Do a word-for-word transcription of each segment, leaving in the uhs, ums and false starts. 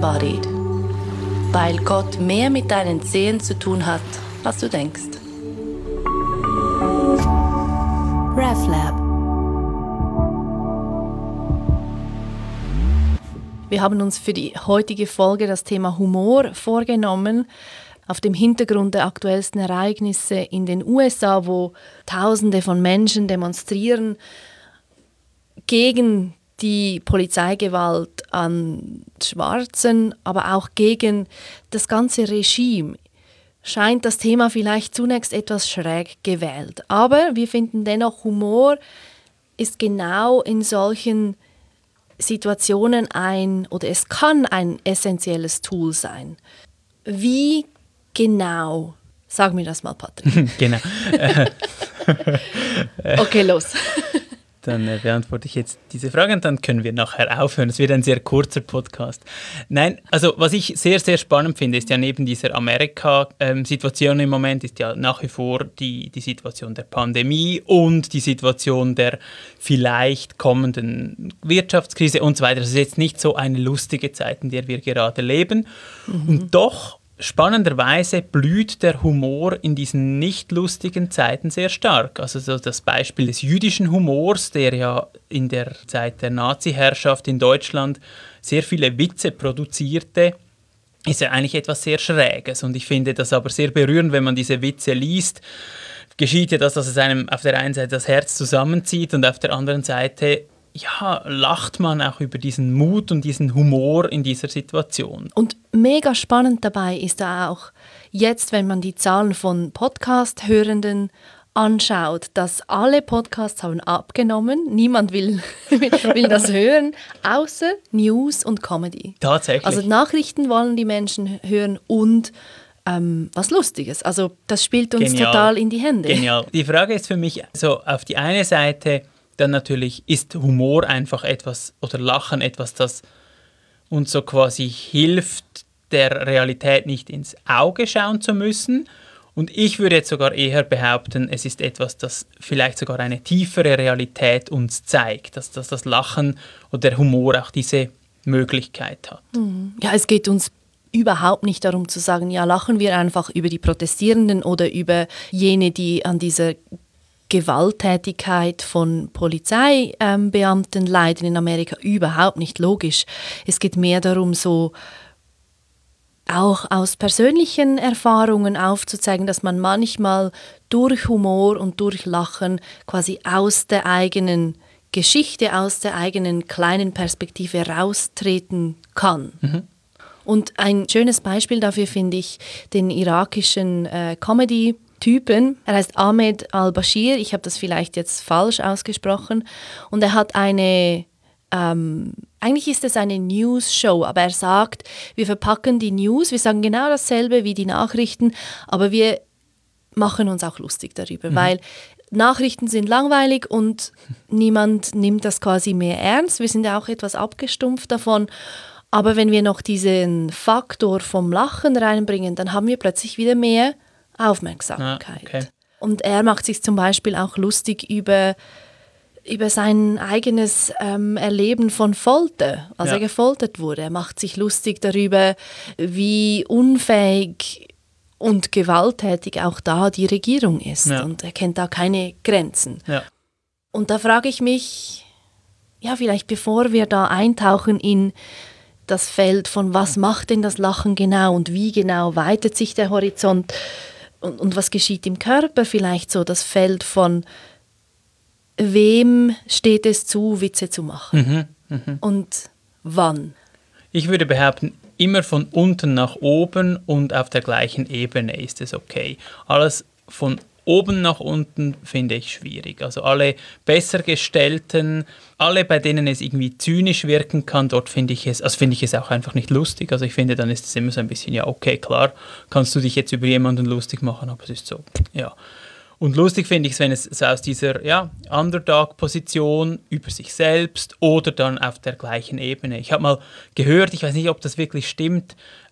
Disembodied, weil Gott mehr mit deinen Zehen zu tun hat, als du denkst. RefLab. Wir haben uns für die heutige Folge das Thema Humor vorgenommen, auf dem Hintergrund der aktuellsten Ereignisse in den U S A, wo Tausende von Menschen demonstrieren gegen die Polizeigewalt an Schwarzen, aber auch gegen das ganze Regime. Scheint das Thema vielleicht zunächst etwas schräg gewählt. Aber wir finden dennoch, Humor ist genau in solchen Situationen ein, oder es kann ein essentielles Tool sein. Wie genau? Sag mir das mal, Patrick. Genau. Okay, los. Dann äh, beantworte ich jetzt diese Frage und dann können wir nachher aufhören. Es wird ein sehr kurzer Podcast. Nein, also was ich sehr, sehr spannend finde, ist ja neben dieser Amerika-Situation im Moment, ist ja nach wie vor die, die Situation der Pandemie und die Situation der vielleicht kommenden Wirtschaftskrise und so weiter. Das ist jetzt nicht so eine lustige Zeit, in der wir gerade leben. Mhm. Und doch spannenderweise blüht der Humor in diesen nicht lustigen Zeiten sehr stark. Also so das Beispiel des jüdischen Humors, der ja in der Zeit der Nazi-Herrschaft in Deutschland sehr viele Witze produzierte, ist ja eigentlich etwas sehr Schräges. Und ich finde das aber sehr berührend, wenn man diese Witze liest. Geschieht ja das, dass es einem auf der einen Seite das Herz zusammenzieht und auf der anderen Seite ja, lacht man auch über diesen Mut und diesen Humor in dieser Situation. Und mega spannend dabei ist da auch jetzt, wenn man die Zahlen von Podcast-Hörenden anschaut, dass alle Podcasts haben abgenommen. Niemand will, will das hören, außer News und Comedy. Tatsächlich. Also Nachrichten wollen die Menschen hören und ähm, was Lustiges. Also das spielt uns Genial. total in die Hände. Genial. Die Frage ist für mich, so auf die eine Seite, dann natürlich ist Humor einfach etwas oder Lachen etwas, das uns so quasi hilft, der Realität nicht ins Auge schauen zu müssen. Und ich würde jetzt sogar eher behaupten, es ist etwas, das vielleicht sogar eine tiefere Realität uns zeigt, dass, dass das Lachen oder der Humor auch diese Möglichkeit hat. Ja, es geht uns überhaupt nicht darum zu sagen, ja, lachen wir einfach über die Protestierenden oder über jene, die an dieser Gewalttätigkeit von Polizeibeamten ähm, leiden in Amerika, überhaupt nicht logisch. Es geht mehr darum, so auch aus persönlichen Erfahrungen aufzuzeigen, dass man manchmal durch Humor und durch Lachen quasi aus der eigenen Geschichte, aus der eigenen kleinen Perspektive raustreten kann. Mhm. Und ein schönes Beispiel dafür finde ich den irakischen äh, Comedy- Typen. Er heißt Ahmed al-Bashir, ich habe das vielleicht jetzt falsch ausgesprochen. Und er hat eine, ähm, eigentlich ist es eine News-Show, aber er sagt, wir verpacken die News, wir sagen genau dasselbe wie die Nachrichten, aber wir machen uns auch lustig darüber, mhm. weil Nachrichten sind langweilig und niemand nimmt das quasi mehr ernst. Wir sind ja auch etwas abgestumpft davon. Aber wenn wir noch diesen Faktor vom Lachen reinbringen, dann haben wir plötzlich wieder mehr Aufmerksamkeit. Ah, okay. Und er macht sich zum Beispiel auch lustig über, über sein eigenes ähm, Erleben von Folter, als ja. er gefoltert wurde. Er macht sich lustig darüber, wie unfähig und gewalttätig auch da die Regierung ist. Ja. Und er kennt da keine Grenzen. Ja. Und da frage ich mich, ja, vielleicht bevor wir da eintauchen in das Feld von was macht denn das Lachen genau und wie genau weitet sich der Horizont, Und, und was geschieht im Körper, vielleicht so das Feld von wem steht es zu, Witze zu machen mhm, mh. und wann. Ich würde behaupten, immer von unten nach oben und auf der gleichen Ebene ist es okay. Alles von oben nach unten finde ich schwierig. Also alle besser gestellten, alle, bei denen es irgendwie zynisch wirken kann, dort finde ich es, also finde ich es auch einfach nicht lustig. Also ich finde, dann ist es immer so ein bisschen, ja okay, klar, kannst du dich jetzt über jemanden lustig machen, aber es ist so, ja. Und lustig finde ich es, wenn es so aus dieser ja, Underdog-Position über sich selbst oder dann auf der gleichen Ebene. Ich habe mal gehört, ich weiß nicht, ob das wirklich stimmt,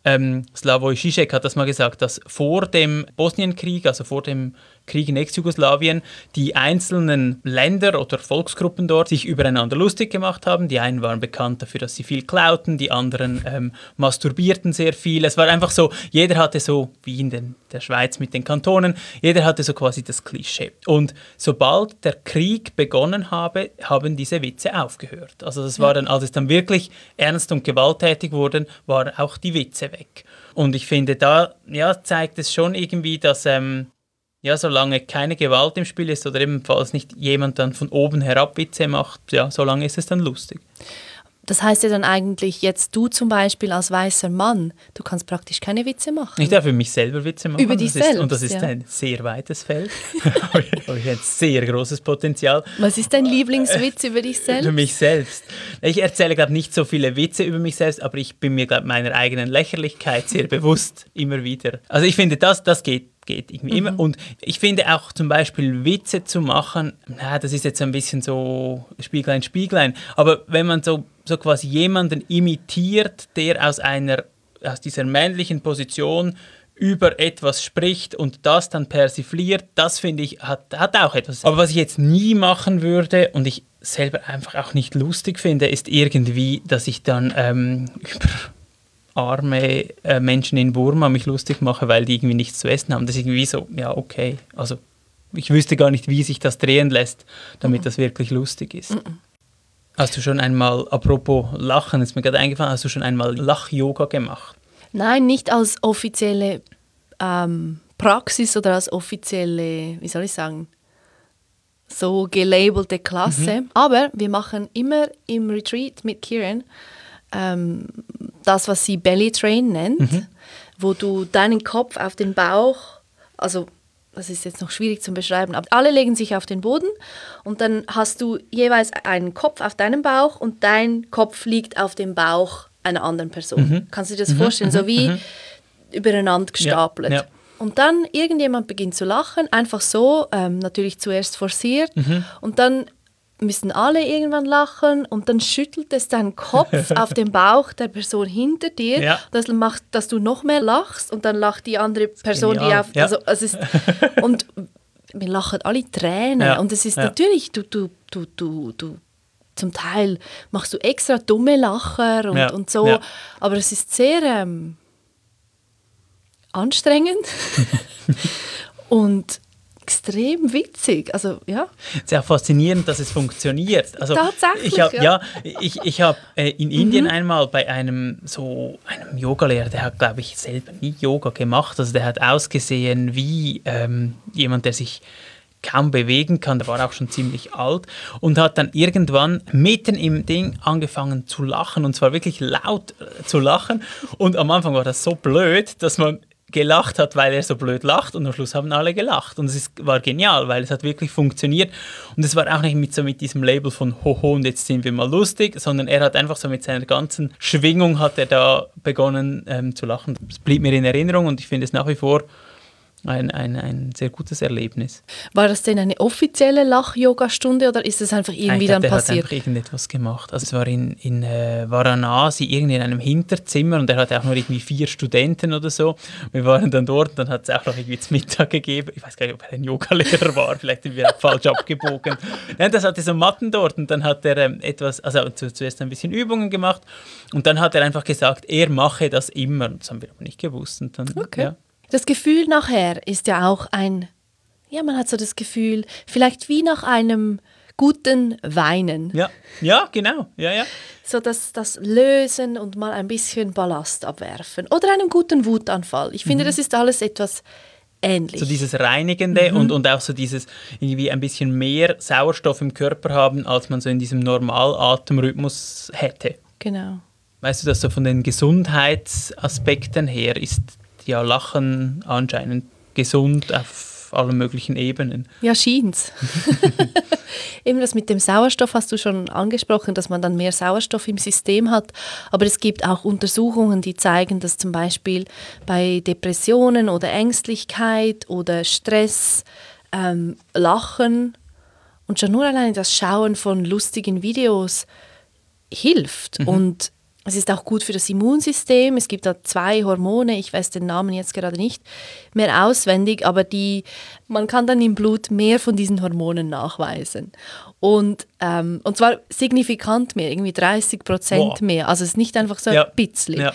ähm, Slavoj Žižek hat das mal gesagt, dass vor dem Bosnienkrieg, also vor dem Krieg in Ex-Jugoslawien, die einzelnen Länder oder Volksgruppen dort sich übereinander lustig gemacht haben. Die einen waren bekannt dafür, dass sie viel klauten, die anderen ähm, masturbierten sehr viel. Es war einfach so, jeder hatte so, wie in den, der Schweiz mit den Kantonen, jeder hatte so quasi das Klischee. Und sobald der Krieg begonnen habe, haben diese Witze aufgehört. Also das war dann, als es dann wirklich ernst und gewalttätig wurde, waren auch die Witze weg. Und ich finde, da ja, zeigt es schon irgendwie, dass ähm, ja, solange keine Gewalt im Spiel ist oder ebenfalls nicht jemand dann von oben herab Witze macht, ja, solange ist es dann lustig. Das heißt ja dann eigentlich, jetzt du zum Beispiel als weißer Mann, du kannst praktisch keine Witze machen. Ich darf für mich selber Witze machen. Über dich das ist, selbst, und das ist ja. ein sehr weites Feld. habe ich ein sehr großes Potenzial. Was ist dein Lieblingswitz über dich selbst? Für mich selbst. Ich erzähle, glaube ich, nicht so viele Witze über mich selbst, aber ich bin mir, glaube ich, meiner eigenen Lächerlichkeit sehr bewusst, immer wieder. Also ich finde, das, das geht. geht irgendwie immer. Mhm. Und ich finde auch zum Beispiel Witze zu machen, na, das ist jetzt ein bisschen so Spieglein, Spieglein, aber wenn man so, so quasi jemanden imitiert, der aus einer, aus dieser männlichen Position über etwas spricht und das dann persifliert, das finde ich, hat, hat auch etwas. Aber was ich jetzt nie machen würde und ich selber einfach auch nicht lustig finde, ist irgendwie, dass ich dann ähm, über arme äh, Menschen in Burma mich lustig mache, weil die irgendwie nichts zu essen haben. Das ist irgendwie so, ja, okay. Also ich wüsste gar nicht, wie sich das drehen lässt, damit mhm. das wirklich lustig ist. Mhm. Hast du schon einmal, apropos Lachen, ist mir gerade eingefallen, hast du schon einmal Lach-Yoga gemacht? Nein, nicht als offizielle ähm, Praxis oder als offizielle, wie soll ich sagen, so gelabelte Klasse. Mhm. Aber wir machen immer im Retreat mit Kieran ähm, das, was sie Belly Train nennt, mhm. wo du deinen Kopf auf den Bauch, also das ist jetzt noch schwierig zu beschreiben, aber alle legen sich auf den Boden und dann hast du jeweils einen Kopf auf deinem Bauch und dein Kopf liegt auf dem Bauch einer anderen Person. Mhm. Kannst du dir das mhm. vorstellen? So wie mhm. übereinander gestapelt. Ja. Ja. Und dann irgendjemand beginnt zu lachen, einfach so, ähm, natürlich zuerst forciert mhm. und dann müssen alle irgendwann lachen und dann schüttelt es deinen Kopf auf den Bauch der Person hinter dir, ja. das macht, dass du noch mehr lachst und dann lacht die andere Person, die auf... Ja. Also, es ist, und wir lachen alle Tränen ja. und es ist ja. natürlich, du, du, du, du, du, zum Teil machst du extra dumme Lacher und, ja. und so, ja. aber es ist sehr ähm, anstrengend und extrem witzig, also ja. Sehr faszinierend, dass es funktioniert. Also, Tatsächlich, ich hab, ja. ja. Ich, ich habe äh, in Indien mhm. einmal bei einem so einem Yogalehrer, der hat, glaube ich, selber nie Yoga gemacht, also der hat ausgesehen wie ähm, jemand, der sich kaum bewegen kann, der war auch schon ziemlich alt und hat dann irgendwann mitten im Ding angefangen zu lachen und zwar wirklich laut äh, zu lachen und am Anfang war das so blöd, dass man gelacht hat, weil er so blöd lacht und am Schluss haben alle gelacht und es ist, war genial, weil es hat wirklich funktioniert und es war auch nicht mit, so mit diesem Label von Hoho und jetzt sind wir mal lustig, sondern er hat einfach so mit seiner ganzen Schwingung hat er da begonnen ähm, zu lachen. Das blieb mir in Erinnerung und ich finde es nach wie vor Ein, ein, ein sehr gutes Erlebnis. War das denn eine offizielle Lach-Yoga-Stunde oder ist es einfach irgendwie glaub, dann der passiert? Der hat einfach irgendetwas gemacht. Also es war in, in äh, Varanasi, irgendwie in einem Hinterzimmer und er hatte auch nur irgendwie vier Studenten oder so. Wir waren dann dort und dann hat es auch noch irgendwie zu Mittag gegeben. Ich weiß gar nicht, ob er ein Yogalehrer war, vielleicht sind wir falsch abgebogen. Nein, das hatte so Matten dort und dann hat er ähm, etwas, also zu, zuerst ein bisschen Übungen gemacht und dann hat er einfach gesagt, er mache das immer. Das haben wir aber nicht gewusst. Und dann, okay. Ja. Das Gefühl nachher ist ja auch ein, ja, man hat so das Gefühl, vielleicht wie nach einem guten Weinen. Ja, ja, genau, ja, ja. So das, das Lösen und mal ein bisschen Ballast abwerfen. Oder einen guten Wutanfall. Ich finde, mhm. das ist alles etwas ähnlich. So dieses Reinigende mhm. und, und auch so dieses irgendwie ein bisschen mehr Sauerstoff im Körper haben, als man so in diesem Normalatemrhythmus hätte. Genau. Weißt du, dass so von den Gesundheitsaspekten her ist ja Lachen anscheinend gesund auf allen möglichen Ebenen. Ja, scheint's. Eben das mit dem Sauerstoff hast du schon angesprochen, dass man dann mehr Sauerstoff im System hat. Aber es gibt auch Untersuchungen, die zeigen, dass zum Beispiel bei Depressionen oder Ängstlichkeit oder Stress ähm, Lachen und schon nur allein das Schauen von lustigen Videos hilft. Mhm. Und Es ist auch gut für das Immunsystem. Es gibt da zwei Hormone, ich weiß den Namen jetzt gerade nicht mehr auswendig, aber die, man kann dann im Blut mehr von diesen Hormonen nachweisen. Und, ähm, und zwar signifikant mehr, irgendwie dreißig Prozent mehr. Also es ist nicht einfach so ein ja. bisschen. Ja.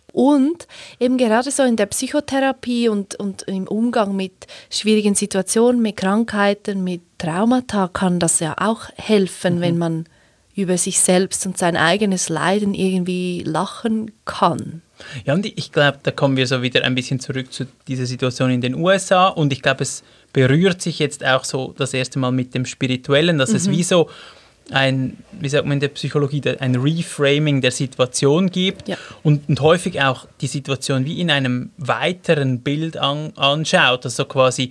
Und eben gerade so in der Psychotherapie und, und im Umgang mit schwierigen Situationen, mit Krankheiten, mit Traumata kann das ja auch helfen, mhm. wenn man über sich selbst und sein eigenes Leiden irgendwie lachen kann. Ja, und ich glaube, da kommen wir so wieder ein bisschen zurück zu dieser Situation in den U S A und ich glaube, es berührt sich jetzt auch so das erste Mal mit dem Spirituellen, dass mhm. es wie so ein, wie sagt man in der Psychologie, ein Reframing der Situation gibt ja. und, und häufig auch die Situation wie in einem weiteren Bild an, anschaut, also quasi,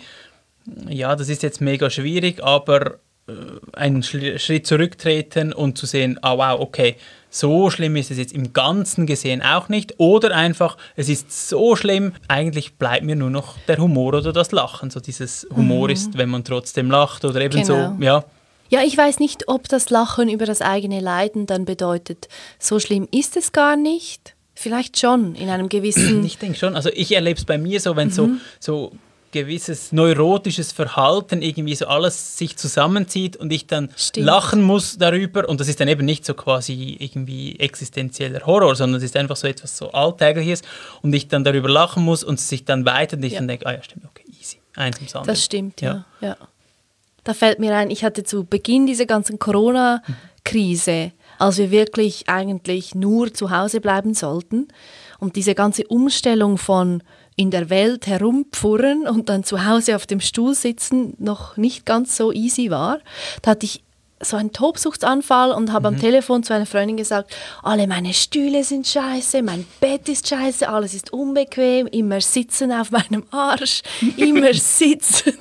ja, das ist jetzt mega schwierig, aber einen Schritt zurücktreten und zu sehen, ah wow, okay, so schlimm ist es jetzt im Ganzen gesehen auch nicht. Oder einfach, es ist so schlimm, eigentlich bleibt mir nur noch der Humor oder das Lachen. So dieses Humor mhm. ist, wenn man trotzdem lacht oder eben genau. so, ja. Ja, ich weiß nicht, ob das Lachen über das eigene Leiden dann bedeutet, so schlimm ist es gar nicht. Vielleicht schon, in einem gewissen... Ich denke schon, also ich erlebe es bei mir so, wenn mhm. so... so gewisses neurotisches Verhalten irgendwie so alles sich zusammenzieht und ich dann Stimmt. lachen muss darüber und das ist dann eben nicht so quasi irgendwie existenzieller Horror, sondern es ist einfach so etwas so Alltägliches und ich dann darüber lachen muss und es sich dann weiter und ich ja. dann denke, ah ja, stimmt, okay, easy, eins ums andere. Das stimmt, ja. ja. ja. Da fällt mir ein, ich hatte zu Beginn dieser ganzen Corona-Krise, als wir wirklich eigentlich nur zu Hause bleiben sollten und diese ganze Umstellung von in der Welt herumpfurren und dann zu Hause auf dem Stuhl sitzen noch nicht ganz so easy war. Da hatte ich so einen Tobsuchtsanfall und habe mhm. am Telefon zu einer Freundin gesagt, alle meine Stühle sind scheiße, mein Bett ist scheiße, alles ist unbequem, immer sitzen auf meinem Arsch, immer sitzen.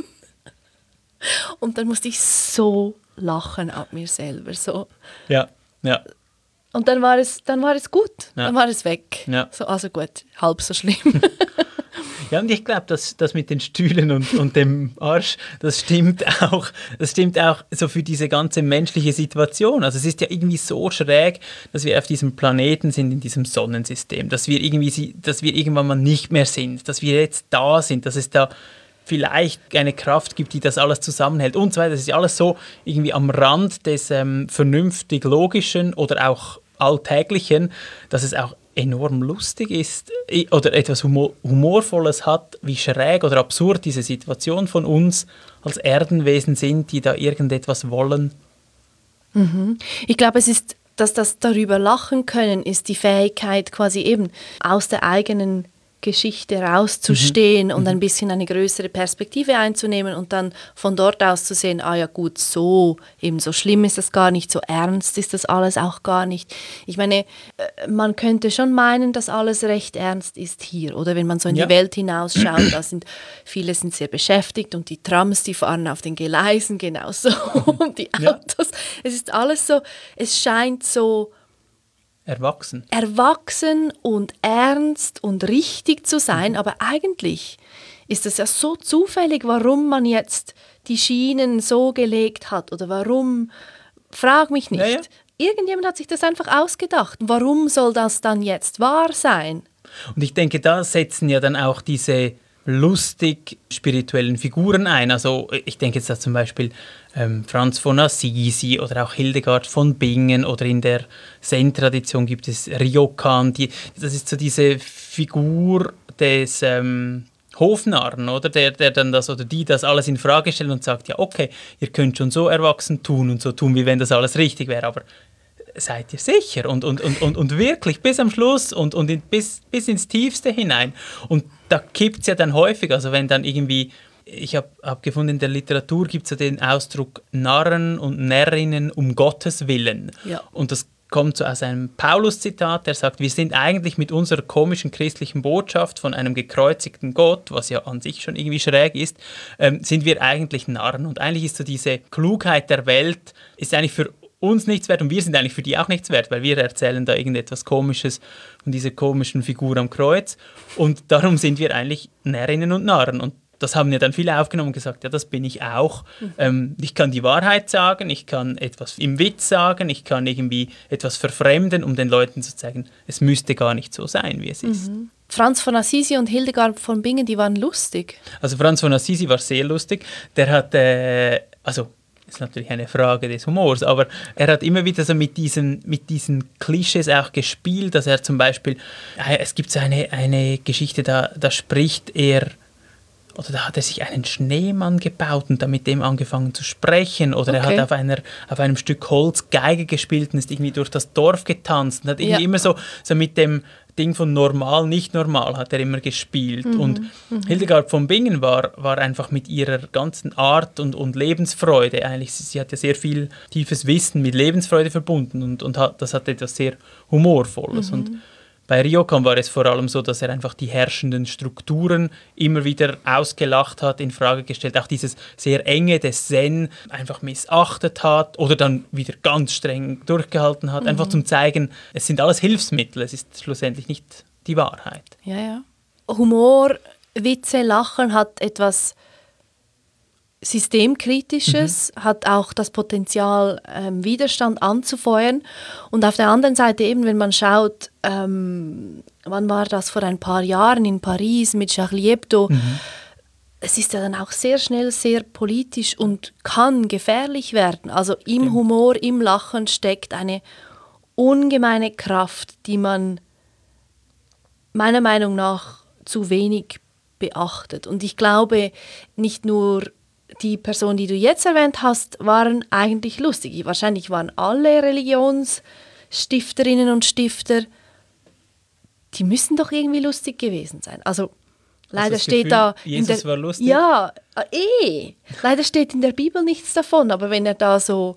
Und dann musste ich so lachen ab mir selber. So. Ja, ja. Und dann war es, dann war es gut, ja. dann war es weg. Ja. So, also gut, halb so schlimm. Ja, und ich glaube, dass das mit den Stühlen und, und dem Arsch, das stimmt auch. Das stimmt auch so für diese ganze menschliche Situation. Also es ist ja irgendwie so schräg, dass wir auf diesem Planeten sind, in diesem Sonnensystem, dass wir irgendwie, dass wir irgendwann mal nicht mehr sind, dass wir jetzt da sind, dass es da vielleicht eine Kraft gibt, die das alles zusammenhält und so weiter. Das ist ja alles so irgendwie am Rand des ähm, vernünftig Logischen oder auch Alltäglichen, dass es auch enorm lustig ist oder etwas Humor- Humorvolles hat, wie schräg oder absurd diese Situation von uns als Erdenwesen sind, die da irgendetwas wollen. Mhm. Ich glaube, es ist, dass das darüber lachen können, ist die Fähigkeit quasi eben aus der eigenen Geschichte rauszustehen mhm. und ein bisschen eine größere Perspektive einzunehmen und dann von dort aus zu sehen, ah ja gut, so eben so schlimm ist das gar nicht, so ernst ist das alles auch gar nicht. Ich meine, man könnte schon meinen, dass alles recht ernst ist hier, oder wenn man so in ja. die Welt hinausschaut, da sind viele sind sehr beschäftigt und die Trams, die fahren auf den Gleisen genauso und die Autos. Ja. Es ist alles so, es scheint so Erwachsen. Erwachsen und ernst und richtig zu sein, mhm. aber eigentlich ist es ja so zufällig, warum man jetzt die Schienen so gelegt hat oder warum, frag mich nicht. Ja, ja. Irgendjemand hat sich das einfach ausgedacht. Warum soll das dann jetzt wahr sein? Und ich denke, da setzen ja dann auch diese lustig spirituellen Figuren ein. Also ich denke jetzt da zum Beispiel ähm, Franz von Assisi oder auch Hildegard von Bingen oder in der Zen-Tradition gibt es Ryokan. Die, das ist so diese Figur des ähm, Hofnarren, oder? Der, der dann das oder die das alles in Frage stellt und sagt, ja okay, ihr könnt schon so erwachsen tun und so tun, wie wenn das alles richtig wäre, aber seid ihr sicher und, und, und, und, und wirklich bis am Schluss und, und in, bis, bis ins Tiefste hinein. Und da kippt es ja dann häufig, also wenn dann irgendwie, ich habe hab gefunden, in der Literatur gibt es ja den Ausdruck Narren und Närrinnen um Gottes Willen. Ja. Und das kommt so aus einem Paulus-Zitat, der sagt, wir sind eigentlich mit unserer komischen christlichen Botschaft von einem gekreuzigten Gott, was ja an sich schon irgendwie schräg ist, ähm, sind wir eigentlich Narren. Und eigentlich ist so diese Klugheit der Welt, ist eigentlich für uns nichts wert und wir sind eigentlich für die auch nichts wert, weil wir erzählen da irgendetwas Komisches von dieser komischen Figur am Kreuz und darum sind wir eigentlich Närrinnen und Narren und das haben ja dann viele aufgenommen und gesagt, ja, das bin ich auch. Mhm. Ähm, ich kann die Wahrheit sagen, ich kann etwas im Witz sagen, ich kann irgendwie etwas verfremden, um den Leuten zu zeigen, es müsste gar nicht so sein, wie es ist. Mhm. Franz von Assisi und Hildegard von Bingen, die waren lustig. Also Franz von Assisi war sehr lustig. Der hat, äh, also das ist natürlich eine Frage des Humors, aber er hat immer wieder so mit diesen, mit diesen Klischees auch gespielt, dass er zum Beispiel, äh, es gibt so eine, eine Geschichte, da, da spricht er, oder da hat er sich einen Schneemann gebaut und dann mit dem angefangen zu sprechen. Oder okay. er hat auf, einer, auf einem Stück Holz Geige gespielt und ist irgendwie durch das Dorf getanzt. Und hat irgendwie ja. immer so, so mit dem Ding von normal, nicht normal hat er immer gespielt. Mhm. Und mhm. Hildegard von Bingen war, war einfach mit ihrer ganzen Art und, und Lebensfreude, eigentlich, sie, sie hat ja sehr viel tiefes Wissen mit Lebensfreude verbunden und, und hat, das hat etwas sehr Humorvolles. Mhm. Und bei Ryokan war es vor allem so, dass er einfach die herrschenden Strukturen immer wieder ausgelacht hat, in Frage gestellt, auch dieses sehr enge des Zen einfach missachtet hat oder dann wieder ganz streng durchgehalten hat, mhm. einfach zum zeigen, es sind alles Hilfsmittel, es ist schlussendlich nicht die Wahrheit. Ja, ja. Humor, Witze, Lachen hat etwas Systemkritisches, mhm. hat auch das Potenzial, ähm, Widerstand anzufeuern. Und auf der anderen Seite eben, wenn man schaut, ähm, wann war das, vor ein paar Jahren in Paris mit Charlie Hebdo, mhm. es ist ja dann auch sehr schnell sehr politisch und kann gefährlich werden. Also im Stimmt. Humor, im Lachen steckt eine ungemeine Kraft, die man meiner Meinung nach zu wenig beachtet. Und ich glaube, nicht nur die Personen, die du jetzt erwähnt hast, waren eigentlich lustig. Wahrscheinlich waren alle Religionsstifterinnen und Stifter, die müssen doch irgendwie lustig gewesen sein. Also leider steht Gefühl, da... Jesus der, war lustig? Ja, eh. Leider steht in der Bibel nichts davon, aber wenn er da so,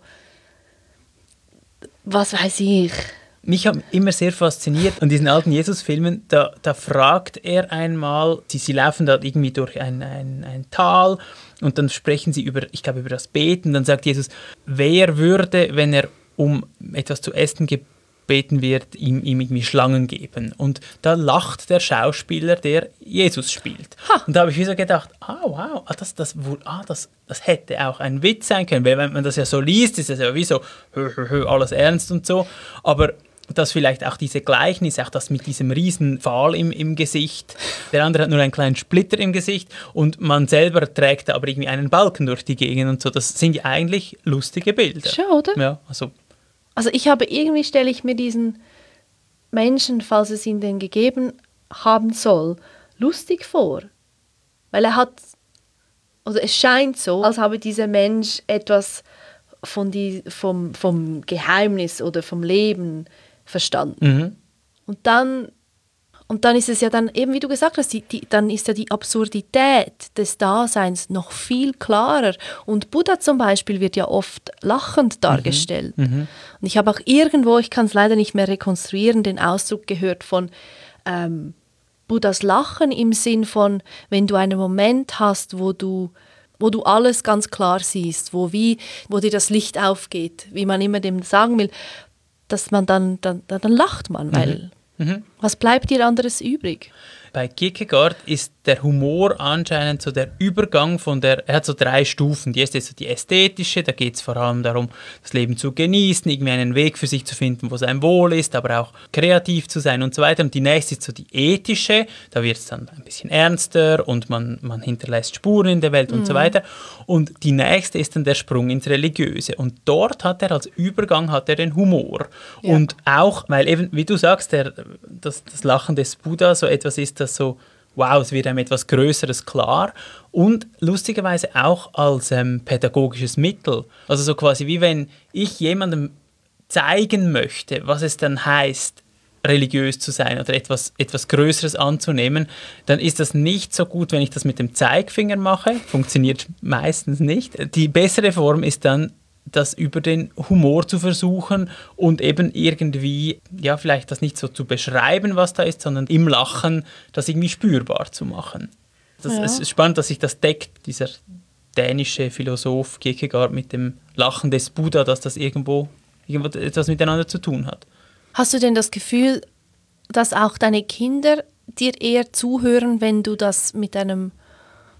was weiß ich... Mich hat immer sehr fasziniert an diesen alten Jesus-Filmen, da, da fragt er einmal, sie, sie laufen da irgendwie durch ein, ein, ein Tal und dann sprechen sie über, ich glaube, über das Beten. Dann sagt Jesus, wer würde, wenn er um etwas zu essen gebeten wird, ihm, ihm irgendwie Schlangen geben? Und da lacht der Schauspieler, der Jesus spielt. Ha. Und da habe ich wieder gedacht, ah wow, ah, das, das, ah, das, das hätte auch ein Witz sein können, weil wenn man das ja so liest, ist das ja wie so hö, hö, hö, alles ernst und so, aber dass vielleicht auch diese Gleichnis, auch das mit diesem riesen Pfahl im, im Gesicht, der andere hat nur einen kleinen Splitter im Gesicht und man selber trägt aber irgendwie einen Balken durch die Gegend und so, das sind ja eigentlich lustige Bilder. Schon, oder? Ja, also. also ich habe, irgendwie stelle ich mir diesen Menschen, falls es ihn denn gegeben haben soll, lustig vor. Weil er hat, also es scheint so, als habe dieser Mensch etwas von die, vom, vom Geheimnis oder vom Leben verstanden. Mhm. Und dann und dann ist es ja dann, eben wie du gesagt hast, die, die, dann ist ja die Absurdität des Daseins noch viel klarer. Und Buddha zum Beispiel wird ja oft lachend dargestellt. Mhm. Mhm. Und ich habe auch irgendwo, ich kann es leider nicht mehr rekonstruieren, den Ausdruck gehört von ähm, Buddhas Lachen im Sinn von, wenn du einen Moment hast, wo du wo du alles ganz klar siehst, wo, wie, wo dir das Licht aufgeht, wie man immer dem sagen will, dass man dann, dann, dann, dann lacht man, weil mhm. Mhm. was bleibt dir anderes übrig? Bei Kierkegaard ist der Humor anscheinend so der Übergang von der, er hat so drei Stufen. Die erste ist so die ästhetische, da geht es vor allem darum, das Leben zu genießen, irgendwie einen Weg für sich zu finden, wo es einem wohl ist, aber auch kreativ zu sein und so weiter. Und die nächste ist so die ethische, da wird es dann ein bisschen ernster und man, man hinterlässt Spuren in der Welt und mhm. so weiter. Und die nächste ist dann der Sprung ins Religiöse. Und dort hat er als Übergang hat er den Humor. Ja. Und auch, weil eben, wie du sagst, der, das, das Lachen des Buddha so etwas ist, das so, wow, es wird einem etwas Größeres klar und lustigerweise auch als ähm, pädagogisches Mittel. Also so quasi wie wenn ich jemandem zeigen möchte, was es dann heißt, religiös zu sein oder etwas, etwas Größeres anzunehmen, dann ist das nicht so gut, wenn ich das mit dem Zeigefinger mache. Funktioniert meistens nicht. Die bessere Form ist dann, das über den Humor zu versuchen und eben irgendwie, ja, vielleicht das nicht so zu beschreiben, was da ist, sondern im Lachen das irgendwie spürbar zu machen. Das, ja. Es ist spannend, dass sich das deckt, dieser dänische Philosoph Kierkegaard mit dem Lachen des Buddha, dass das irgendwo, irgendwo etwas miteinander zu tun hat. Hast du denn das Gefühl, dass auch deine Kinder dir eher zuhören, wenn du das mit einem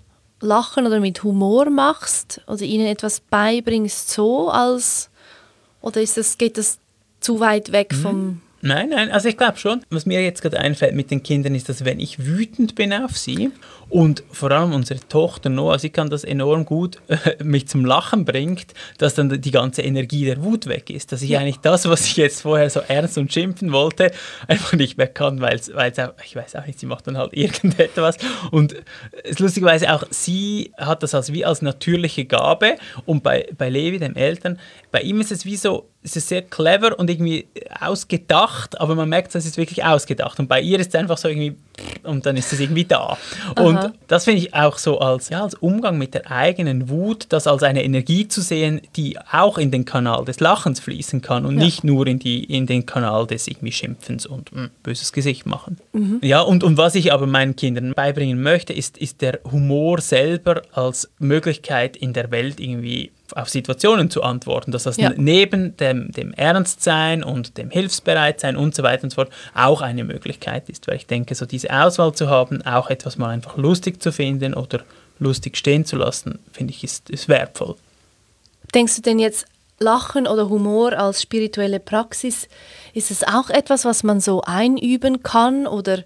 Lachen oder mit Humor machst oder ihnen etwas beibringst so als, oder ist das, geht das zu weit weg vom... Nein, nein, also ich glaube schon. Was mir jetzt gerade einfällt mit den Kindern ist, dass wenn ich wütend bin auf sie und vor allem unsere Tochter Noah, sie kann das enorm gut äh, mich zum Lachen bringt, dass dann die ganze Energie der Wut weg ist. Dass ich ja. eigentlich das, was ich jetzt vorher so ernst und schimpfen wollte, einfach nicht mehr kann, weil es auch, ich weiß auch nicht, sie macht dann halt irgendetwas. Und es lustigerweise auch, sie hat das als, wie als natürliche Gabe und bei, bei Levi, dem Eltern, bei ihm ist es wie so, es ist sehr clever und irgendwie ausgedacht, aber man merkt, es ist wirklich ausgedacht. Und bei ihr ist es einfach so irgendwie, und dann ist es irgendwie da. Und Aha. das finde ich auch so als, ja, als Umgang mit der eigenen Wut, das als eine Energie zu sehen, die auch in den Kanal des Lachens fließen kann und ja. nicht nur in, die, in den Kanal des irgendwie Schimpfens und mh, böses Gesicht machen. Mhm. Ja, und, und was ich aber meinen Kindern beibringen möchte, ist, ist der Humor selber als Möglichkeit in der Welt irgendwie auf Situationen zu antworten, dass das ja. neben dem, dem Ernstsein und dem Hilfsbereitsein und so weiter und so fort auch eine Möglichkeit ist, weil ich denke, so diese Auswahl zu haben, auch etwas mal einfach lustig zu finden oder lustig stehen zu lassen, finde ich, ist, ist wertvoll. Denkst du denn jetzt, Lachen oder Humor als spirituelle Praxis, ist es auch etwas, was man so einüben kann oder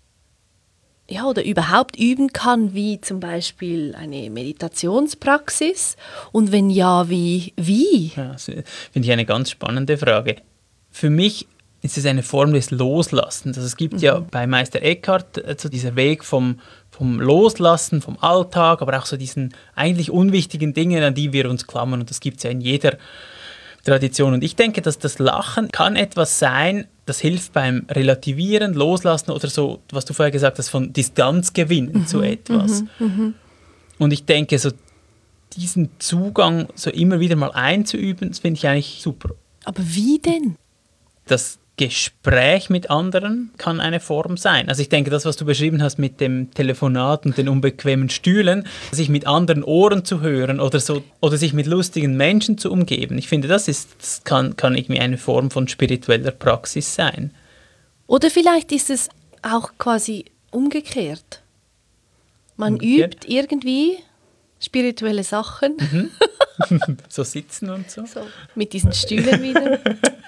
ja, oder überhaupt üben kann, wie zum Beispiel eine Meditationspraxis? Und wenn ja, wie? wie? Ja, das finde ich eine ganz spannende Frage. Für mich ist es eine Form des Loslassens. Also es gibt mhm. ja bei Meister Eckhart so dieser Weg vom, vom Loslassen, vom Alltag, aber auch so diesen eigentlich unwichtigen Dingen, an die wir uns klammern. Und das gibt es ja in jeder Tradition. Und ich denke, dass das Lachen kann etwas sein, das hilft beim Relativieren, Loslassen oder so, was du vorher gesagt hast, von Distanz gewinnen mhm, zu etwas. Mhm, mhm. Und ich denke, so diesen Zugang so immer wieder mal einzuüben, das finde ich eigentlich super. Aber wie denn? Das Gespräch mit anderen kann eine Form sein. Also ich denke, das, was du beschrieben hast mit dem Telefonat und den unbequemen Stühlen, sich mit anderen Ohren zu hören oder so oder sich mit lustigen Menschen zu umgeben, ich finde, das, ist, das kann, kann irgendwie eine Form von spiritueller Praxis sein. Oder vielleicht ist es auch quasi umgekehrt. Man umgekehrt? übt irgendwie spirituelle Sachen. Mhm. So sitzen und so. so. Mit diesen Stühlen wieder.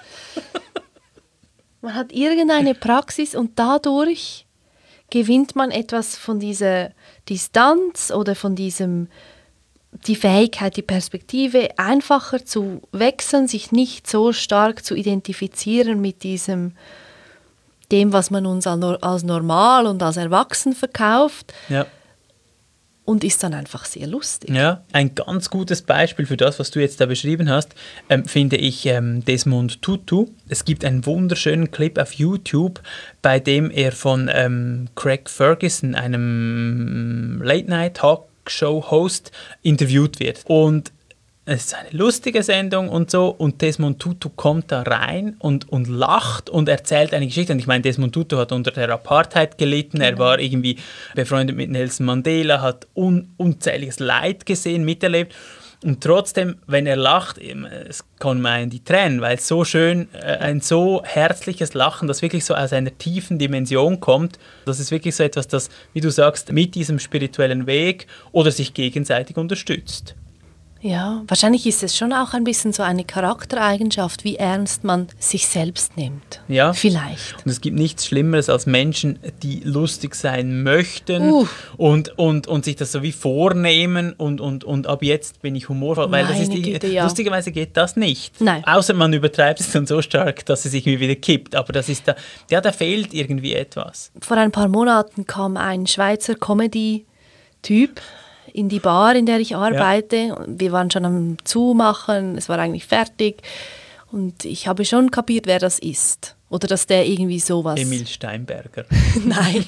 Man hat irgendeine Praxis und dadurch gewinnt man etwas von dieser Distanz oder von diesem, die Fähigkeit, die Perspektive einfacher zu wechseln, sich nicht so stark zu identifizieren mit diesem, dem, was man uns als normal und als erwachsen verkauft. Ja. Und ist dann einfach sehr lustig. Ja, ein ganz gutes Beispiel für das, was du jetzt da beschrieben hast, ähm, finde ich ähm, Desmond Tutu. Es gibt einen wunderschönen Clip auf YouTube, bei dem er von ähm, Craig Ferguson, einem Late-Night-Talkshow-Host, interviewt wird. Und es ist eine lustige Sendung und so und Desmond Tutu kommt da rein und, und lacht und erzählt eine Geschichte. Und ich meine, Desmond Tutu hat unter der Apartheid gelitten, genau. Er war irgendwie befreundet mit Nelson Mandela, hat un, unzähliges Leid gesehen, miterlebt. Und trotzdem, wenn er lacht, es kommen mir in die Tränen, weil es so schön, äh, ein so herzliches Lachen, das wirklich so aus einer tiefen Dimension kommt. Das ist wirklich so etwas, das, wie du sagst, mit diesem spirituellen Weg oder sich gegenseitig unterstützt. Ja, wahrscheinlich ist es schon auch ein bisschen so eine Charaktereigenschaft, wie ernst man sich selbst nimmt. Ja. Vielleicht. Und es gibt nichts Schlimmeres als Menschen, die lustig sein möchten uh. und, und, und sich das so wie vornehmen und, und, und ab jetzt bin ich humorvoll. Weil das ist die, Güte, ja. Lustigerweise geht das nicht. Nein. Außer man übertreibt es dann so stark, dass es irgendwie wieder kippt. Aber das ist da, ja, da fehlt irgendwie etwas. Vor ein paar Monaten kam ein Schweizer Comedy-Typ in die Bar, in der ich arbeite. Ja. Wir waren schon am Zumachen, es war eigentlich fertig. Und ich habe schon kapiert, wer das ist. Oder dass der irgendwie sowas... Emil Steinberger. Nein,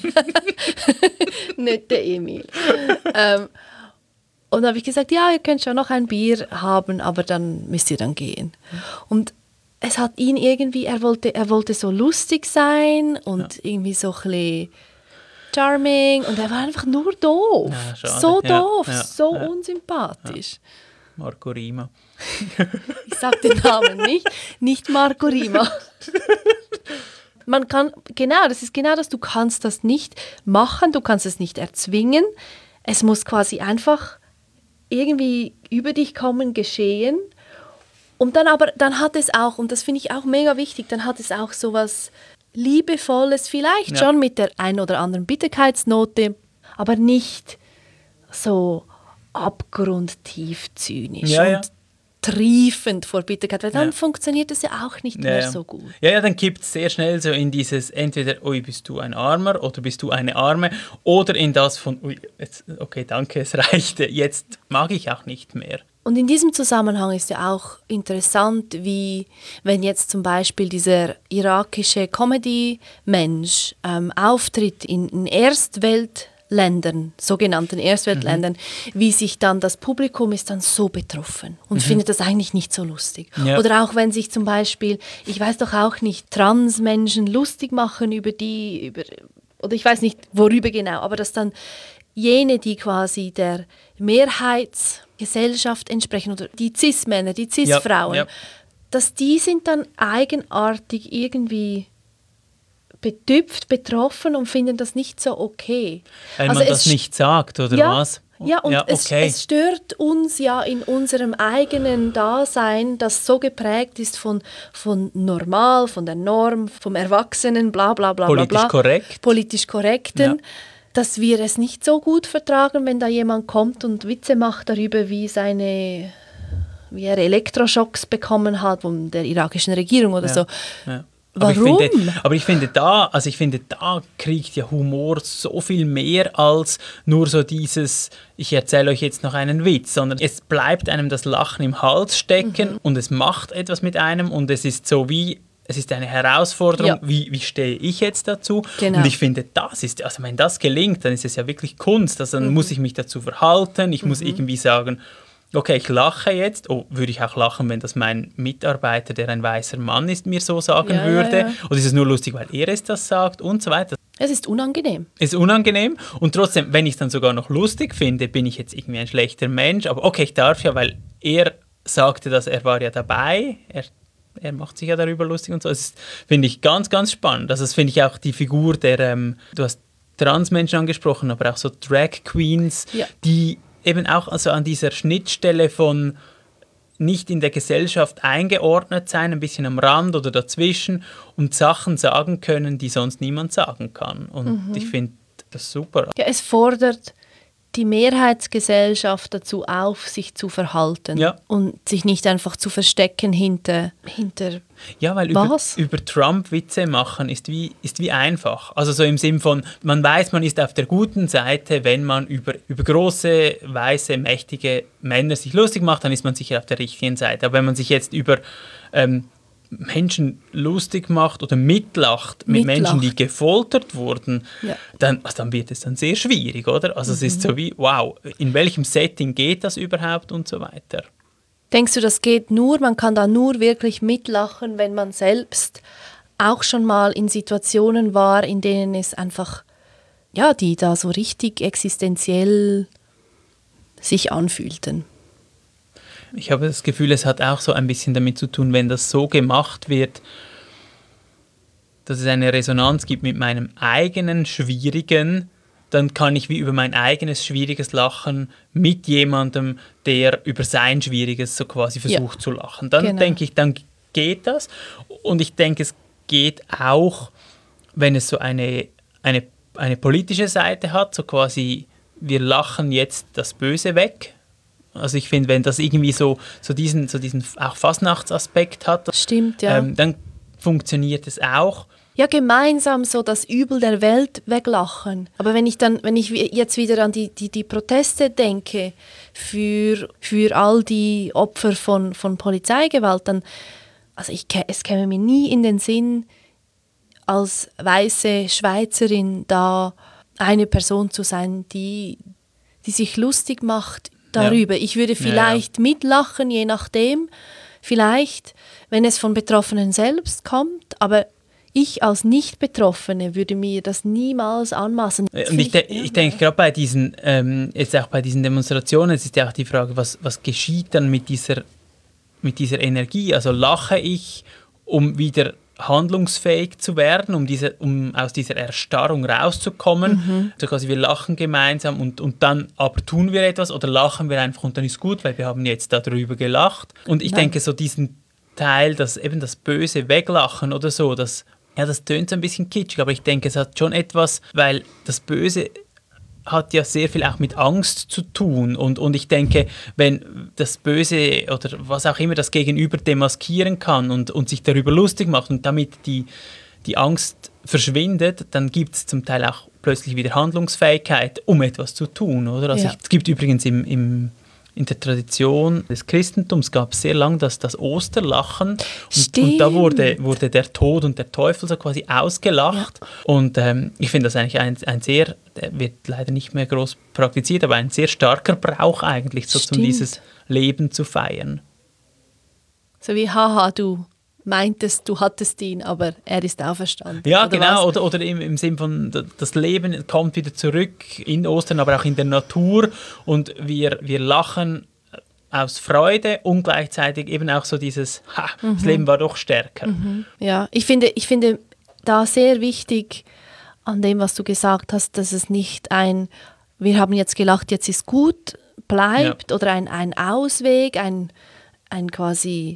nicht der Emil. ähm, und dann habe ich gesagt, ja, ihr könnt schon noch ein Bier haben, aber dann müsst ihr dann gehen. Und es hat ihn irgendwie, er wollte, er wollte so lustig sein und ja. irgendwie so ein bisschen charming und er war einfach nur doof. Ja, so doof, ja, ja, so ja. unsympathisch. Ja. Marco Rima. Ich sage den Namen nicht, nicht Marco Rima. Man kann, genau, das ist genau das, du kannst das nicht machen, du kannst es nicht erzwingen. es muss quasi einfach irgendwie über dich kommen, geschehen. Und dann aber, dann hat es auch, und das finde ich auch mega wichtig, dann hat es auch so was Liebevolles, vielleicht ja. schon mit der ein oder anderen Bitterkeitsnote, aber nicht so abgrundtief zynisch ja, und ja. triefend vor Bitterkeit, weil dann ja. funktioniert es ja auch nicht ja, mehr ja. so gut. Ja, ja, dann kippt es sehr schnell so in dieses, entweder, ui, bist du ein Armer oder bist du eine Arme, oder in das von, ui, jetzt, okay, danke, es reichte, jetzt mag ich auch nicht mehr. Und in diesem Zusammenhang ist ja auch interessant, wie wenn jetzt zum Beispiel dieser irakische Comedy-Mensch ähm, auftritt in, in Erstweltländern, sogenannten Erstweltländern, mhm. wie sich dann das Publikum ist dann so betroffen und mhm. findet das eigentlich nicht so lustig. Ja. Oder auch wenn sich zum Beispiel, ich weiß doch auch nicht, Transmenschen lustig machen über die, über, oder ich weiß nicht worüber genau, aber dass dann jene, die quasi der Mehrheitsgesellschaft entsprechen, oder die Cis-Männer, die Cis-Frauen, ja, ja. dass die sind dann eigenartig irgendwie betüpft, betroffen und finden das nicht so okay. Weil also man das nicht sagt, oder ja, was? Ja, und ja, okay. es, es stört uns ja in unserem eigenen Dasein, das so geprägt ist von, von normal, von der Norm, vom Erwachsenen, bla bla bla. Politisch bla, bla, korrekt. Politisch korrekten. Ja. Dass wir es nicht so gut vertragen, wenn da jemand kommt und Witze macht darüber, wie, seine, wie er Elektroschocks bekommen hat von der irakischen Regierung oder ja, so. Ja. Warum? Aber ich, finde, aber ich finde, da, also ich finde, da kriegt ja Humor so viel mehr als nur so dieses, ich erzähle euch jetzt noch einen Witz, sondern es bleibt einem das Lachen im Hals stecken mhm. und es macht etwas mit einem und es ist so wie, es ist eine Herausforderung, ja. wie, wie stehe ich jetzt dazu? Genau. Und ich finde, das ist, also wenn das gelingt, dann ist es ja wirklich Kunst. Also dann mhm. muss ich mich dazu verhalten, ich mhm. muss irgendwie sagen, okay, ich lache jetzt. Oh, würde ich auch lachen, wenn das mein Mitarbeiter, der ein weißer Mann ist, mir so sagen ja, würde? Ja, ja. Oder ist es nur lustig, weil er es das sagt und so weiter? Es ist unangenehm. Es ist unangenehm und trotzdem, wenn ich es dann sogar noch lustig finde, bin ich jetzt irgendwie ein schlechter Mensch. Aber okay, ich darf ja, weil er sagte, dass er war ja dabei, er Er macht sich ja darüber lustig und so. Das finde ich ganz, ganz spannend. Also das finde ich auch die Figur der, ähm, du hast Transmenschen angesprochen, aber auch so Drag Queens, ja. die eben auch also an dieser Schnittstelle von nicht in der Gesellschaft eingeordnet sein, ein bisschen am Rand oder dazwischen und Sachen sagen können, die sonst niemand sagen kann. Und mhm. ich finde das super. Ja, es fordert die Mehrheitsgesellschaft dazu auf, sich zu verhalten ja. und sich nicht einfach zu verstecken hinter, hinter ja, weil was? Über, über Trump Witze machen ist wie, ist wie einfach. Also so im Sinn von, man weiß, man ist auf der guten Seite, wenn man über, über große, weiße, mächtige Männer sich lustig macht, dann ist man sicher auf der richtigen Seite. Aber wenn man sich jetzt über ähm, Menschen lustig macht oder mitlacht mit mitlacht. Menschen, die gefoltert wurden, ja. dann, also dann wird es dann sehr schwierig, oder? Also mhm. es ist so wie, wow, in welchem Setting geht das überhaupt und so weiter. Denkst du, das geht nur, man kann da nur wirklich mitlachen, wenn man selbst auch schon mal in Situationen war, in denen es einfach, ja, die da so richtig existenziell sich anfühlten? Ich habe das Gefühl, es hat auch so ein bisschen damit zu tun, wenn das so gemacht wird, dass es eine Resonanz gibt mit meinem eigenen Schwierigen, dann kann ich wie über mein eigenes schwieriges lachen mit jemandem, der über sein Schwieriges so quasi versucht ja. zu lachen. Dann genau. denke ich, dann geht das. Und ich denke, es geht auch, wenn es so eine, eine, eine politische Seite hat, so quasi, wir lachen jetzt das Böse weg. Also ich finde, wenn das irgendwie so, so diesen, so diesen auch Fastnachtsaspekt hat, stimmt, ja. ähm, dann funktioniert es auch. Ja, gemeinsam so das Übel der Welt weglachen. Aber wenn ich dann, wenn ich jetzt wieder an die, die, die Proteste denke für, für all die Opfer von, von Polizeigewalt, dann, also ich, es käme mir nie in den Sinn, als weiße Schweizerin da eine Person zu sein, die, die sich lustig macht darüber. Ja. Ich würde vielleicht ja, ja. mitlachen, je nachdem, vielleicht, wenn es von Betroffenen selbst kommt, aber ich als Nicht-Betroffene würde mir das niemals anmaßen. Und ich, de- ich denke, gerade bei diesen, ähm, jetzt auch bei diesen Demonstrationen, es ist ja auch die Frage, was, was geschieht dann mit dieser, mit dieser Energie? Also lache ich, um wieder handlungsfähig zu werden, um, diese, um aus dieser Erstarrung rauszukommen. Mhm. So quasi wir lachen gemeinsam und, und dann aber tun wir etwas oder lachen wir einfach und dann ist gut, weil wir haben jetzt darüber gelacht. Und ich Nein. denke, so diesen Teil, dass eben das böse Weglachen oder so, das, ja, das tönt so ein bisschen kitschig, aber ich denke, es hat schon etwas, weil das Böse hat ja sehr viel auch mit Angst zu tun und, und ich denke, wenn das Böse oder was auch immer das Gegenüber demaskieren kann und, und sich darüber lustig macht und damit die, die Angst verschwindet, dann gibt es zum Teil auch plötzlich wieder Handlungsfähigkeit, um etwas zu tun, oder? Also ja. ich, es gibt übrigens im, im in der Tradition des Christentums gab es sehr lange das, das Osterlachen und, und da wurde, wurde der Tod und der Teufel so quasi ausgelacht ja. und ähm, ich finde das eigentlich ein, ein sehr, der wird leider nicht mehr groß praktiziert, aber ein sehr starker Brauch eigentlich, so um dieses Leben zu feiern. So wie, haha, du meintest, du hattest ihn, aber er ist auferstanden. Ja, oder genau, was? oder, oder im, im Sinn von, das Leben kommt wieder zurück in Ostern, aber auch in der Natur und wir, wir lachen aus Freude und gleichzeitig eben auch so dieses, ha, mhm. das Leben war doch stärker. Mhm. Ja, ich finde, ich finde da sehr wichtig an dem, was du gesagt hast, dass es nicht ein, wir haben jetzt gelacht, jetzt ist gut, bleibt ja. oder ein, ein Ausweg, ein, ein quasi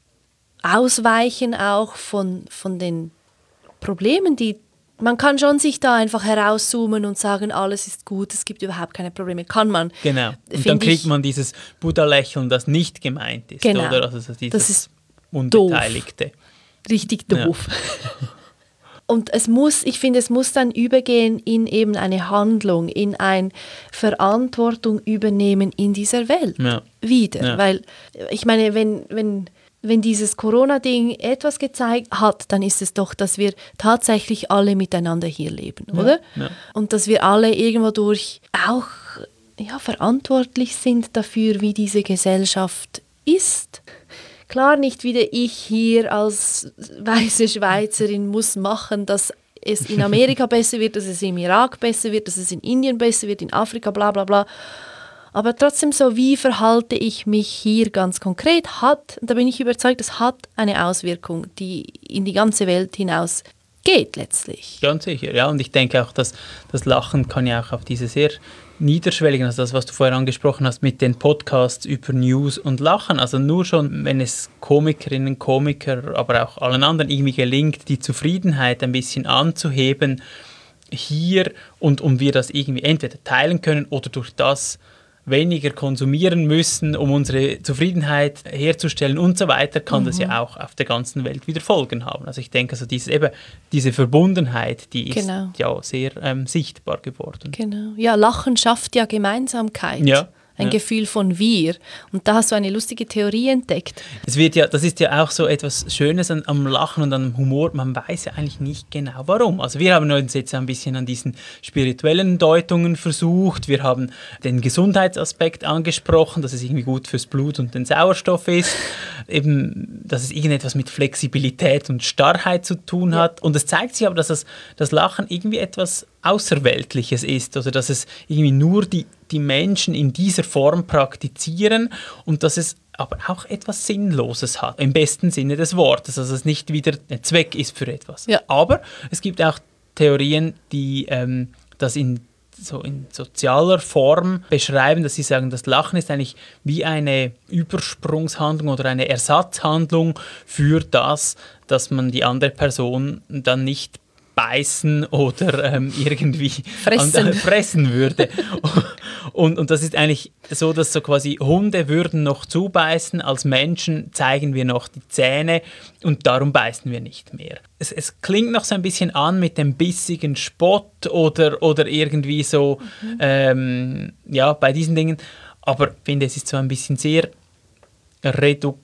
Ausweichen auch von, von den Problemen, die man kann schon sich da einfach herauszoomen und sagen, alles ist gut, es gibt überhaupt keine Probleme. Kann man. Genau. Und dann kriegt ich, man dieses Buddha-Lächeln, das nicht gemeint ist. Genau. Oder? Also dieses das ist Unbeteiligte. Doof. Richtig doof. Ja. Und es muss, ich finde, es muss dann übergehen in eben eine Handlung, in ein Verantwortung übernehmen in dieser Welt. Ja. Wieder. Ja. Weil, ich meine, wenn... wenn Wenn dieses Corona-Ding etwas gezeigt hat, dann ist es doch, dass wir tatsächlich alle miteinander hier leben, ja, oder? Ja. Und dass wir alle irgendwo durch auch ja, verantwortlich sind dafür, wie diese Gesellschaft ist. Klar, nicht wieder ich hier als weiße Schweizerin muss machen, dass es in Amerika besser wird, dass es im Irak besser wird, dass es in Indien besser wird, in Afrika, bla bla bla. Aber trotzdem so, wie verhalte ich mich hier ganz konkret, hat, da bin ich überzeugt, es hat eine Auswirkung, die in die ganze Welt hinaus geht letztlich. Ganz sicher, ja. Und ich denke auch, dass das Lachen kann ja auch auf diese sehr niederschwelligen, also das, was du vorher angesprochen hast, mit den Podcasts über News und Lachen. Also nur schon, wenn es Komikerinnen, Komiker, aber auch allen anderen irgendwie gelingt, die Zufriedenheit ein bisschen anzuheben hier und um wir das irgendwie entweder teilen können oder durch das weniger konsumieren müssen, um unsere Zufriedenheit herzustellen und so weiter, kann mhm. das ja auch auf der ganzen Welt wieder Folgen haben. Also ich denke, also dieses, eben, diese Verbundenheit, die genau. ist ja sehr ähm, sichtbar geworden. Genau. Ja, Lachen schafft ja Gemeinsamkeit. Ja. Ein ja. Gefühl von wir. Und da hast du eine lustige Theorie entdeckt. Es wird ja, das ist ja auch so etwas Schönes an, am Lachen und am Humor. Man weiß ja eigentlich nicht genau, warum. Also wir haben uns jetzt ein bisschen an diesen spirituellen Deutungen versucht. Wir haben den Gesundheitsaspekt angesprochen, dass es irgendwie gut fürs Blut und den Sauerstoff ist. Eben, dass es irgendetwas mit Flexibilität und Starrheit zu tun hat. Ja. Und es zeigt sich aber, dass das, das Lachen irgendwie etwas Außerweltliches ist. Also dass es irgendwie nur die die Menschen in dieser Form praktizieren und dass es aber auch etwas Sinnloses hat, im besten Sinne des Wortes, also dass es nicht wieder ein Zweck ist für etwas. Ja. Aber es gibt auch Theorien, die ähm, das in, so in sozialer Form beschreiben, dass sie sagen, das Lachen ist eigentlich wie eine Übersprungshandlung oder eine Ersatzhandlung für das, dass man die andere Person dann nicht beißen oder ähm, irgendwie fressen, an, äh, fressen würde. und, und das ist eigentlich so, dass so quasi Hunde würden noch zubeißen, als Menschen zeigen wir noch die Zähne und darum beißen wir nicht mehr. Es, es klingt noch so ein bisschen an mit dem bissigen Spott oder, oder irgendwie so, mhm. ähm, ja, bei diesen Dingen, aber ich finde, es ist so ein bisschen sehr reduktiv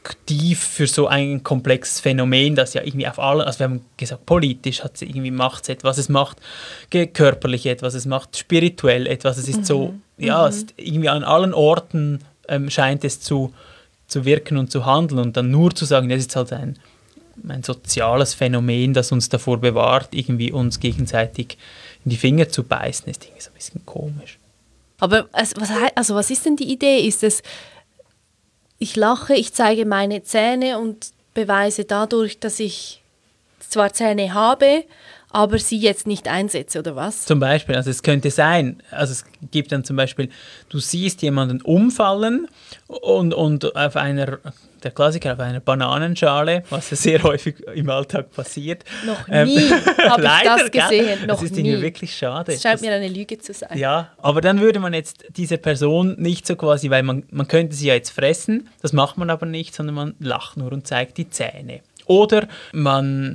für so ein komplexes Phänomen, das ja irgendwie auf allen, also wir haben gesagt, politisch hat es irgendwie, macht es etwas, es macht körperlich etwas, es macht spirituell etwas, es ist mhm. so, ja, mhm. es ist irgendwie an allen Orten ähm, scheint es zu, zu wirken und zu handeln und dann nur zu sagen, das ist halt ein, ein soziales Phänomen, das uns davor bewahrt, irgendwie uns gegenseitig in die Finger zu beißen, ist irgendwie so ein bisschen komisch. Aber also was, also was ist denn die Idee? Ist es ich lache, ich zeige meine Zähne und beweise dadurch, dass ich zwar Zähne habe, aber sie jetzt nicht einsetze, oder was? Zum Beispiel, also es könnte sein, also es gibt dann zum Beispiel, du siehst jemanden umfallen und, und auf einer, der Klassiker, auf einer Bananenschale, was ja sehr häufig im Alltag passiert. Noch nie ähm, habe ich das gesehen, gell? noch das ist nie. irgendwie wirklich schade. Das scheint mir eine Lüge zu sein. Ja, aber dann würde man jetzt diese Person nicht so quasi, weil man, man könnte sie ja jetzt fressen, das macht man aber nicht, sondern man lacht nur und zeigt die Zähne. Oder man...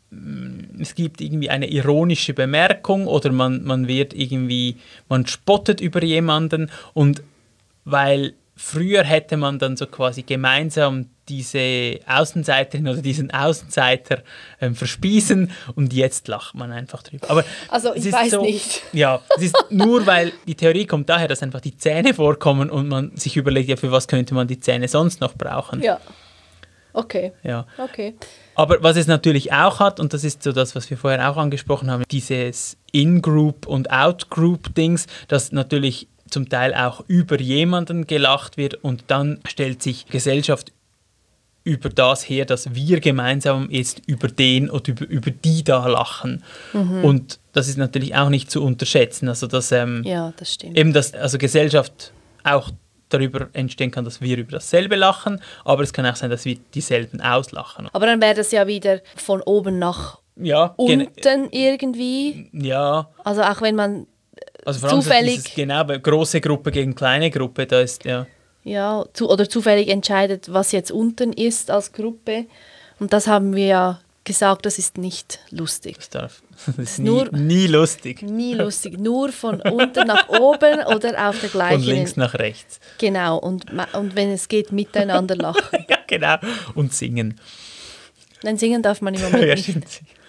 es gibt irgendwie eine ironische Bemerkung oder man, man wird irgendwie, man spottet über jemanden und weil früher hätte man dann so quasi gemeinsam diese Außenseiterin oder diesen Außenseiter ähm, verspießen und jetzt lacht man einfach drüber. Aber also ich weiß so, nicht. Ja, es ist nur, weil die Theorie kommt daher, dass einfach die Zähne vorkommen und man sich überlegt, ja, für was könnte man die Zähne sonst noch brauchen. Ja, okay. Ja. Okay. Aber was es natürlich auch hat, und das ist so das, was wir vorher auch angesprochen haben, dieses In-Group- und Out-Group-Dings, dass natürlich zum Teil auch über jemanden gelacht wird und dann stellt sich Gesellschaft über das her, dass wir gemeinsam jetzt über den oder über, über die da lachen. Mhm. Und das ist natürlich auch nicht zu unterschätzen. Also dass, ähm, ja, das stimmt. Eben, dass also Gesellschaft auch darüber entstehen kann, dass wir über dasselbe lachen, aber es kann auch sein, dass wir dieselben auslachen. Aber dann wäre das ja wieder von oben nach ja, unten gen- irgendwie. Ja. Also auch wenn man also vor allem zufällig... Dieses, genau, große Gruppe gegen kleine Gruppe, da ist, ja... Ja, zu, oder zufällig entscheidet, was jetzt unten ist als Gruppe. Und das haben wir ja gesagt, das ist nicht lustig. Das, darf, das ist nie, nur, nie lustig. Nie lustig, nur von unten nach oben oder auf der gleichen... Von links nach rechts. Genau, und, und wenn es geht, miteinander lachen. Ja, genau, und singen. Nein, singen darf man im Moment ja, nicht. Stimmt.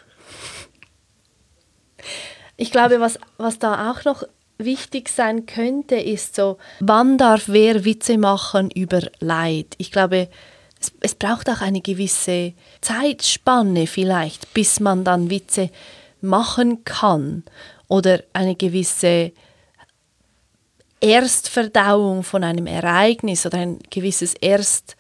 Ich glaube, was, was da auch noch wichtig sein könnte, ist so, wann darf wer Witze machen über Leid? Ich glaube, es, es braucht auch eine gewisse Zeitspanne vielleicht, bis man dann Witze machen kann oder eine gewisse Erstverdauung von einem Ereignis oder ein gewisses Erst,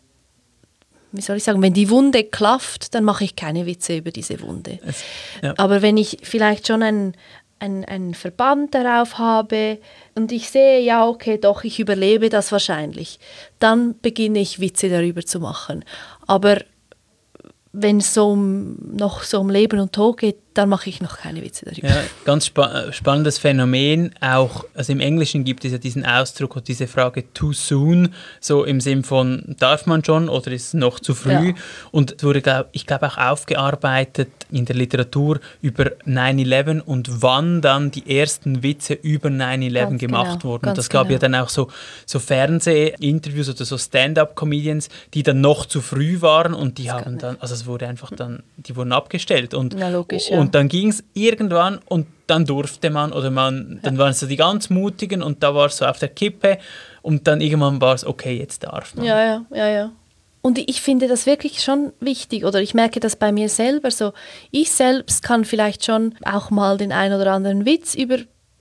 wie soll ich sagen, wenn die Wunde klafft, dann mache ich keine Witze über diese Wunde. Es, ja. Aber wenn ich vielleicht schon einen Ein, einen Verband darauf habe und ich sehe, ja, okay, doch, ich überlebe das wahrscheinlich, dann beginne ich Witze darüber zu machen. Aber wenn es so um, noch so um Leben und Tod geht, dann mache ich noch keine Witze darüber. Ja, ganz spa- spannendes Phänomen. Auch, also im Englischen gibt es ja diesen Ausdruck und diese Frage too soon, so im Sinn von, darf man schon oder ist es noch zu früh? Ja. Und es wurde, glaub, ich glaube, auch aufgearbeitet in der Literatur über nine eleven und wann dann die ersten Witze über nine eleven gemacht genau, wurden. Und das gab genau. ja dann auch so, so Fernsehinterviews oder so Stand-up-Comedians, die dann noch zu früh waren und die das haben dann, also es wurde einfach dann, die wurden abgestellt. Und, Na, logisch, ja. und dann ging es irgendwann und dann durfte man oder man, dann ja. waren es so die ganz Mutigen und da war es so auf der Kippe und dann irgendwann war es, okay, jetzt darf man. Ja, ja, ja, ja. Und ich finde das wirklich schon wichtig oder ich merke das bei mir selber so. Ich selbst kann vielleicht schon auch mal den ein oder anderen Witz über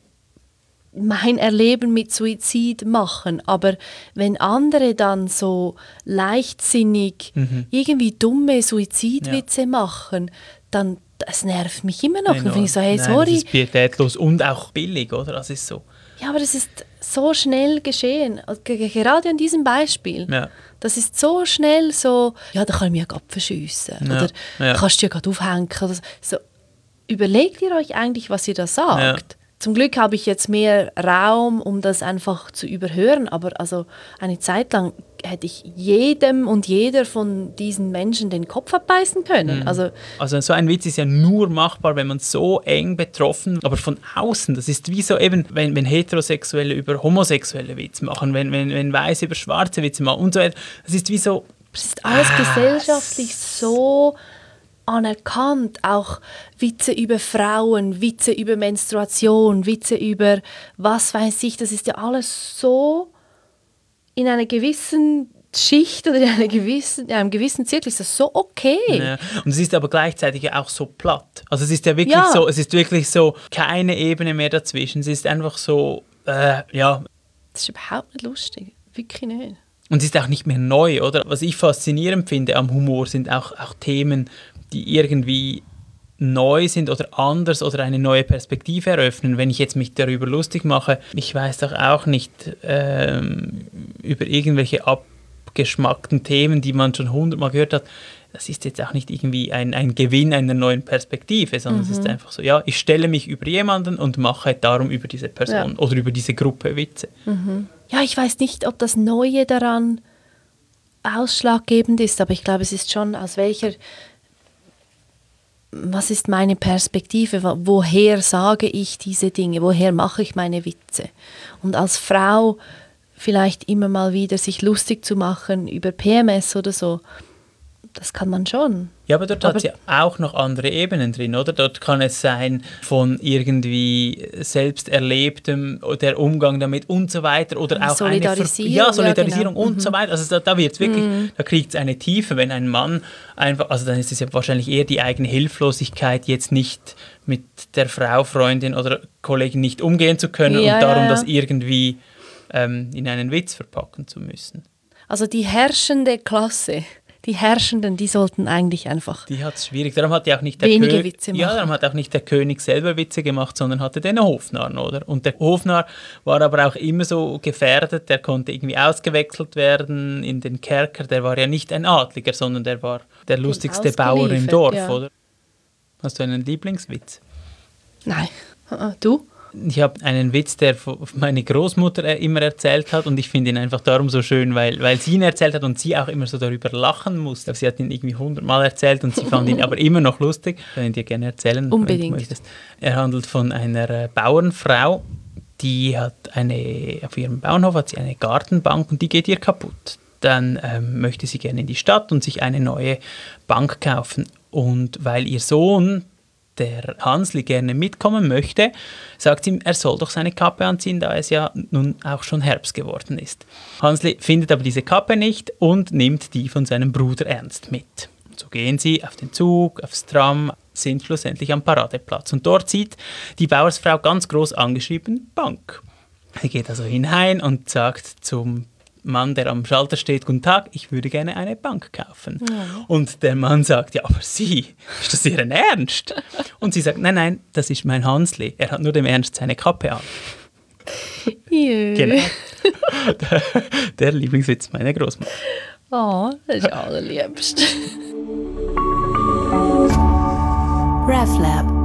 mein Erleben mit Suizid machen, aber wenn andere dann so leichtsinnig mhm. irgendwie dumme Suizidwitze ja. machen, dann das nervt mich immer noch. Dann finde ich so, hey, Nein, sorry. Das ist pietätlos und auch billig, oder? Das ist so. Ja, aber das ist so schnell geschehen. Gerade an diesem Beispiel. Ja. Das ist so schnell so, ja, da kann ich mich ja gerade verschiessen. Ja. Oder ja. kannst du ja gerade aufhängen. So, überlegt ihr euch eigentlich, was ihr da sagt? Ja. Zum Glück habe ich jetzt mehr Raum, um das einfach zu überhören, aber also eine Zeit lang hätte ich jedem und jeder von diesen Menschen den Kopf abbeißen können. Mhm. Also, also so ein Witz ist ja nur machbar, wenn man so eng betroffen, aber von außen, das ist wie so eben, wenn, wenn Heterosexuelle über Homosexuelle Witze machen, wenn, wenn, wenn Weiße über Schwarze Witze machen und so weiter, das ist wie so... Das ist alles ah, gesellschaftlich so... anerkannt, auch Witze über Frauen, Witze über Menstruation, Witze über was weiß ich, das ist ja alles so in einer gewissen Schicht oder in, einer gewissen, in einem gewissen Zirkel ist das so okay. Ja. Und es ist aber gleichzeitig auch so platt. Also es ist ja wirklich ja. so, es ist wirklich so keine Ebene mehr dazwischen. Es ist einfach so, äh, ja. Das ist überhaupt nicht lustig, wirklich nicht. Und es ist auch nicht mehr neu, oder? Was ich faszinierend finde am Humor sind auch, auch Themen, die irgendwie neu sind oder anders oder eine neue Perspektive eröffnen. Wenn ich jetzt mich darüber lustig mache, ich weiß doch auch nicht ähm, über irgendwelche abgeschmackten Themen, die man schon hundertmal gehört hat, das ist jetzt auch nicht irgendwie ein, ein Gewinn einer neuen Perspektive, sondern mhm. es ist einfach so, ja, ich stelle mich über jemanden und mache darum über diese Person ja. oder über diese Gruppe Witze. Mhm. Ja, ich weiß nicht, ob das Neue daran ausschlaggebend ist, aber ich glaube, es ist schon, aus welcher was ist meine Perspektive, woher sage ich diese Dinge, woher mache ich meine Witze. Und als Frau vielleicht immer mal wieder sich lustig zu machen über P M S oder so, das kann man schon. Ja, aber dort aber hat es ja auch noch andere Ebenen drin, oder? Dort kann es sein von irgendwie selbst Erlebtem, der Umgang damit und so weiter oder auch Solidarisierung. Eine Ver- ja, Solidarisierung ja, genau. und mhm. so weiter. Also da, da wird es wirklich, mhm. da kriegt es eine Tiefe, wenn ein Mann einfach, also dann ist es ja wahrscheinlich eher die eigene Hilflosigkeit, jetzt nicht mit der Frau, Freundin oder Kollegin nicht umgehen zu können ja, und darum ja, ja. das irgendwie ähm, in einen Witz verpacken zu müssen. Also die herrschende Klasse. Die Herrschenden, die sollten eigentlich einfach Die hat es schwierig. Darum hat ja auch nicht der wenige Kö- Witze machen. Ja, darum hat auch nicht der König selber Witze gemacht, sondern hatte den Hofnarren, oder? Und der Hofnarr war aber auch immer so gefährdet, der konnte irgendwie ausgewechselt werden in den Kerker. Der war ja nicht ein Adliger, sondern der war der lustigste Bauer im Dorf, ja. oder? Hast du einen Lieblingswitz? Nein. Du? Ich habe einen Witz, der meine Großmutter immer erzählt hat und ich finde ihn einfach darum so schön, weil, weil sie ihn erzählt hat und sie auch immer so darüber lachen musste. Sie hat ihn irgendwie hundertmal erzählt und sie fand ihn aber immer noch lustig. Ich kann ihn dir gerne erzählen. Unbedingt. Er handelt von einer Bauernfrau, die hat eine, auf ihrem Bauernhof hat sie eine Gartenbank und die geht ihr kaputt. Dann ähm, möchte sie gerne in die Stadt und sich eine neue Bank kaufen. Und weil ihr Sohn, der Hansli, gerne mitkommen möchte, sagt ihm, er soll doch seine Kappe anziehen, da es ja nun auch schon Herbst geworden ist. Hansli findet aber diese Kappe nicht und nimmt die von seinem Bruder Ernst mit. So gehen sie auf den Zug, aufs Tram, sind schlussendlich am Paradeplatz. Und dort sieht die Bauersfrau ganz groß angeschrieben Bank. Sie geht also hinein und sagt zum Mann, der am Schalter steht, guten Tag, ich würde gerne eine Bank kaufen. Ja. Und der Mann sagt, ja, aber Sie, ist das Ihren Ernst? Und sie sagt, nein, nein, das ist mein Hansli. Er hat nur dem Ernst seine Kappe an. Jö. Genau. der, der Lieblingswitz meiner Großmutter. Oh, das ist allerliebst. RefLab